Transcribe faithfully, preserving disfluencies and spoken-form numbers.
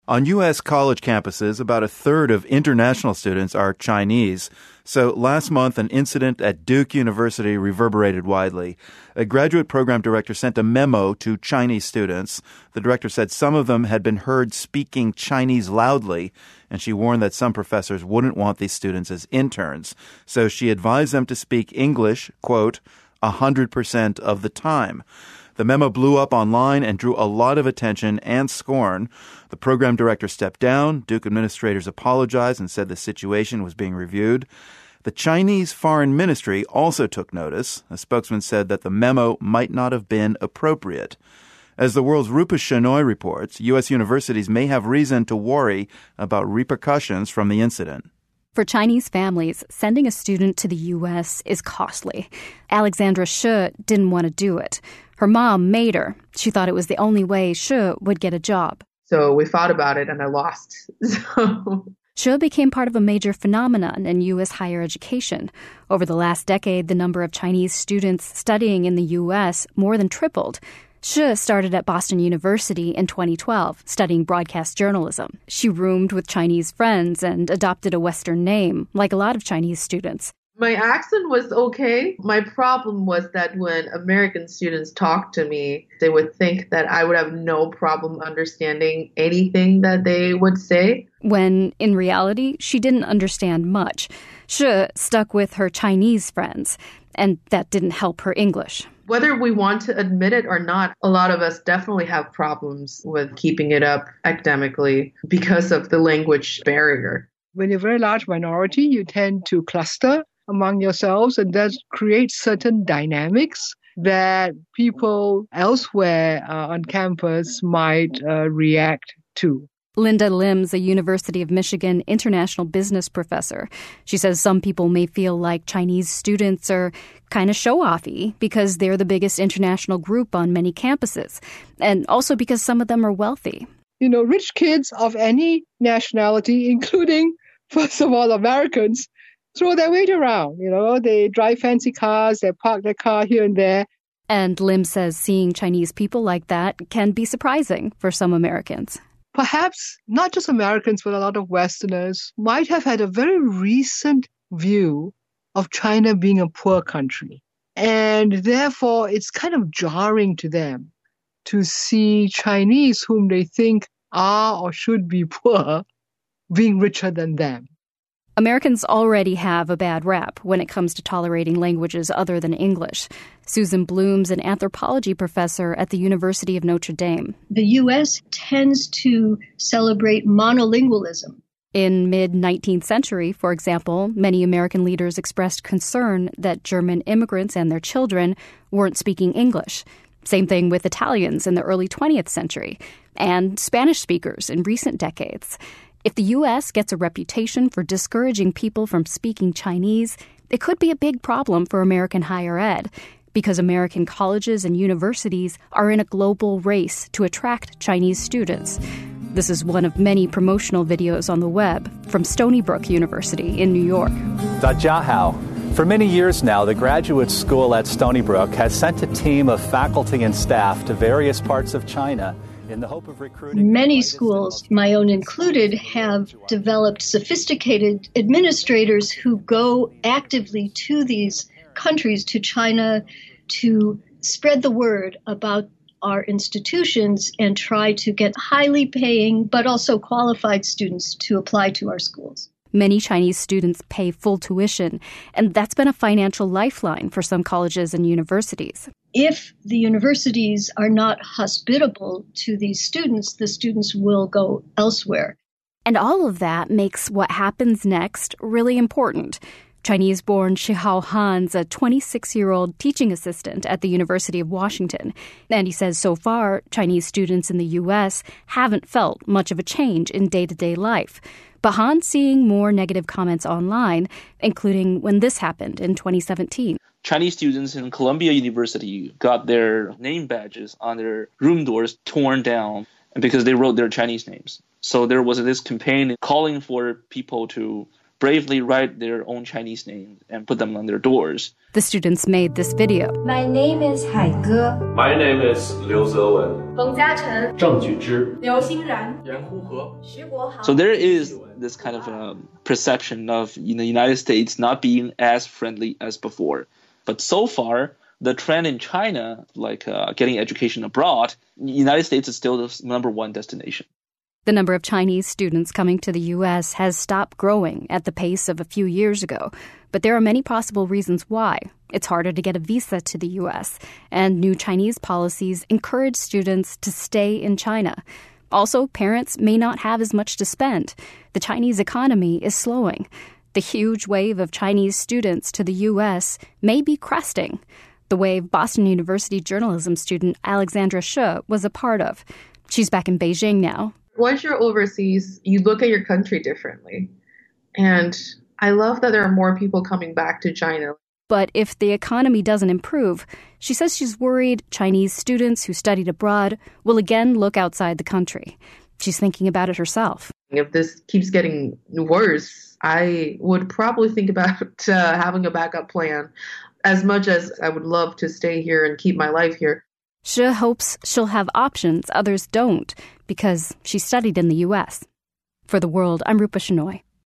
On U S college campuses, about a third of international students are Chinese. So last month, an incident at Duke University reverberated widely. A graduate program director sent a memo to Chinese students. The director said some of them had been heard speaking Chinese loudly, and she warned that some professors wouldn't want these students as interns. So she advised them to speak English, quote, one hundred percent of the time. The memo blew up online and drew a lot of attention and scorn. The program director stepped down. Duke administrators apologized and said the situation was being reviewed. The Chinese Foreign Ministry also took notice. A spokesman said that the memo might not have been appropriate. As the world's Rupa Shenoy reports, U S universities may have reason to worry about repercussions from the incident. For Chinese families, sending a student to the U S is costly. Alexandra Shi didn't want to do it. Her mom made her. She thought it was the only way Shi would get a job. So we fought about it and I lost. So Shi became part of a major phenomenon in U S higher education. Over the last decade, the number of Chinese students studying in the U S more than tripled. Shi started at Boston University in twenty twelve, studying broadcast journalism. She roomed with Chinese friends and adopted a Western name, like a lot of Chinese students. My accent was okay. My problem was that when American students talked to me, they would think that I would have no problem understanding anything that they would say. When, in reality, she didn't understand much. Shi stuck with her Chinese friends, and that didn't help her English. Whether we want to admit it or not, a lot of us definitely have problems with keeping it up academically because of the language barrier. When you're a very large minority, you tend to cluster among yourselves, and that creates certain dynamics that people elsewhere uh, on campus might uh, react to. Linda Lim's a University of Michigan international business professor. She says some people may feel like Chinese students are kind of show-offy because they're the biggest international group on many campuses, and also because some of them are wealthy. You know, rich kids of any nationality, including, first of all, Americans, throw their weight around. You know, they drive fancy cars, they park their car here and there. And Lim says seeing Chinese people like that can be surprising for some Americans. Perhaps not just Americans, but a lot of Westerners might have had a very recent view of China being a poor country. And therefore, it's kind of jarring to them to see Chinese whom they think are or should be poor being richer than them. Americans already have a bad rap when it comes to tolerating languages other than English. Susan Bloom's an anthropology professor at the University of Notre Dame. The U S tends to celebrate monolingualism. In mid-nineteenth century, for example, many American leaders expressed concern that German immigrants and their children weren't speaking English. Same thing with Italians in the early twentieth century, and Spanish speakers in recent decades. If the U S gets a reputation for discouraging people from speaking Chinese, it could be a big problem for American higher ed, because American colleges and universities are in a global race to attract Chinese students. This is one of many promotional videos on the web from Stony Brook University in New York. Jia Hao. For many years now, the graduate school at Stony Brook has sent a team of faculty and staff to various parts of China in the hope of recruiting. Many schools, my own included, have developed sophisticated administrators who go actively to these countries, to China, to spread the word about our institutions and try to get highly paying but also qualified students to apply to our schools. Many Chinese students pay full tuition, and that's been a financial lifeline for some colleges and universities. If the universities are not hospitable to these students, the students will go elsewhere. And all of that makes what happens next really important. Chinese-born Shihao Han's a twenty-six-year-old teaching assistant at the University of Washington. And he says so far, Chinese students in the U S haven't felt much of a change in day-to-day life. But Han's seeing more negative comments online, including when this happened in twenty seventeen. Chinese students in Columbia University got their name badges on their room doors torn down because they wrote their Chinese names. So there was this campaign calling for people to bravely write their own Chinese names and put them on their doors. The students made this video. My name is 海哥. My name is Liu Zewen. 冯嘉诚. 郑举之. 刘欣然. 严呼和. 徐国豪. So there is this kind of um, perception of you know, the United States not being as friendly as before. But so far, the trend in China, like uh, getting education abroad, the United States is still the number one destination. The number of Chinese students coming to the U S has stopped growing at the pace of a few years ago, but there are many possible reasons why. It's harder to get a visa to the U S, and new Chinese policies encourage students to stay in China. Also, parents may not have as much to spend. The Chinese economy is slowing. The huge wave of Chinese students to the U S may be cresting, the wave Boston University journalism student Alexandra Shi was a part of. She's back in Beijing now. Once you're overseas, you look at your country differently. And I love that there are more people coming back to China. But if the economy doesn't improve, she says she's worried Chinese students who studied abroad will again look outside the country. She's thinking about it herself. If this keeps getting worse, I would probably think about uh, having a backup plan. As much as I would love to stay here and keep my life here. Shi hopes she'll have options others don't because she studied in the U S. For The World, I'm Rupa Shenoy.